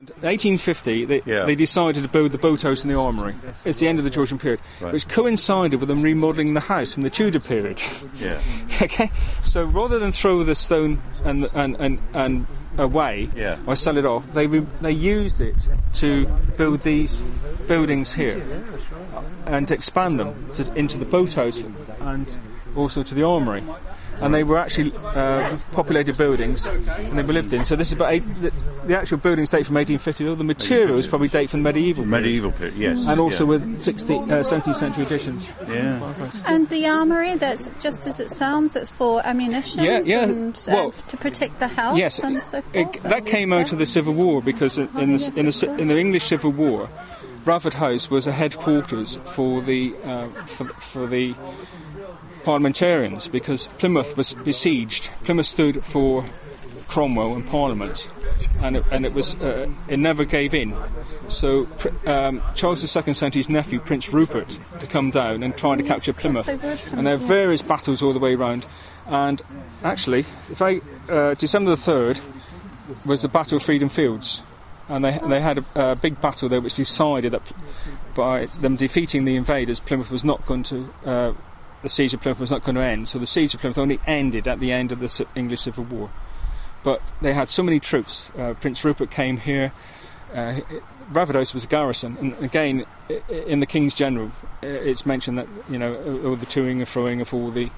In 1850, they decided to build the boathouse and the armoury. It's the end of the Georgian period, which coincided with them remodelling the house from the Tudor period. Yeah. Okay, so rather than throw the stone and away or sell it off, they used it to build these buildings here and to expand them into the boathouse and also to the armoury. And they were actually populated buildings, and they were lived in. So this is about the actual buildings date from 1850. All the materials probably date from medieval period. Medieval period, yes. And also with 17th century additions. Yeah. And the armoury, that's just as it sounds, it's for ammunition and to protect the house and so forth? That came out of the Civil War, because in the English Civil War, Bradford House was a headquarters for the parliamentarians, because Plymouth was besieged. Plymouth stood for Cromwell and Parliament, and it never gave in. So Charles II sent his nephew Prince Rupert to come down and try to capture Plymouth. And there are various battles all the way around. And actually, December the 3rd was the Battle of Freedom Fields, and they had a big battle there, which decided that by them defeating the invaders, Plymouth was not going to. The siege of Plymouth was not going to end, so the siege of Plymouth only ended at the end of the English Civil War. But they had so many troops. Prince Rupert came here. Bradford House was a garrison, and again, in the King's General, it's mentioned that all the toing and froing of all the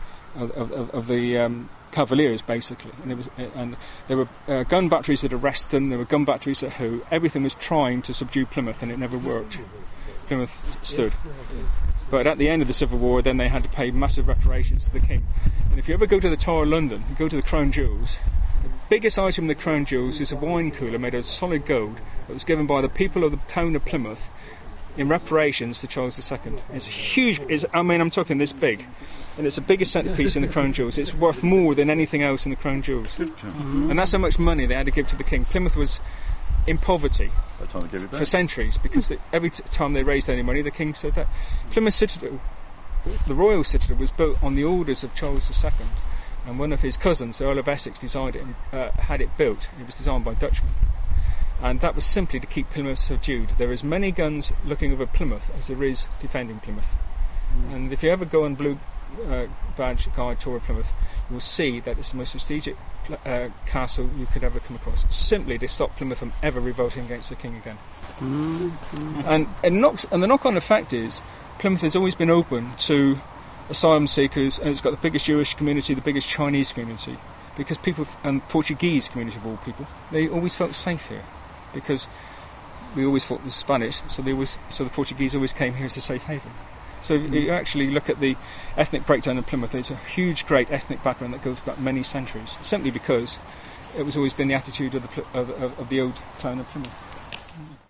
Cavaliers, basically, and there were gun batteries at Arreston, there were gun batteries at Hoe. Everything was trying to subdue Plymouth, and it never worked. Plymouth stood. But at the end of the Civil War, then they had to pay massive reparations to the King. And if you ever go to the Tower of London, you go to the Crown Jewels, the biggest item in the Crown Jewels is a wine cooler made of solid gold that was given by the people of the town of Plymouth in reparations to Charles II. It's huge. I'm talking this big. And it's the biggest centrepiece in the Crown Jewels. It's worth more than anything else in the Crown Jewels. And that's how much money they had to give to the King. Plymouth was in poverty for centuries, because every time they raised any money, the King said that. Plymouth Citadel, the Royal Citadel, was built on the orders of Charles II, and one of his cousins, the Earl of Essex, designed it and had it built. It was designed by Dutchmen, and that was simply to keep Plymouth subdued. There are as many guns looking over Plymouth as there is defending Plymouth. And if you ever go on Blue Badge Guide Tour of Plymouth, you'll see that it's the most strategic castle you could ever come across, simply to stop Plymouth from ever revolting against the King again. And the knock-on effect is Plymouth has always been open to asylum seekers, and it's got the biggest Jewish community, the biggest Chinese community, because people, and Portuguese community of all people, they always felt safe here, because we always fought the Spanish, so the Portuguese always came here as a safe haven. So if you actually look at the ethnic breakdown in Plymouth, there's a huge, great ethnic background that goes back many centuries, simply because it was always been the attitude of the old town of Plymouth.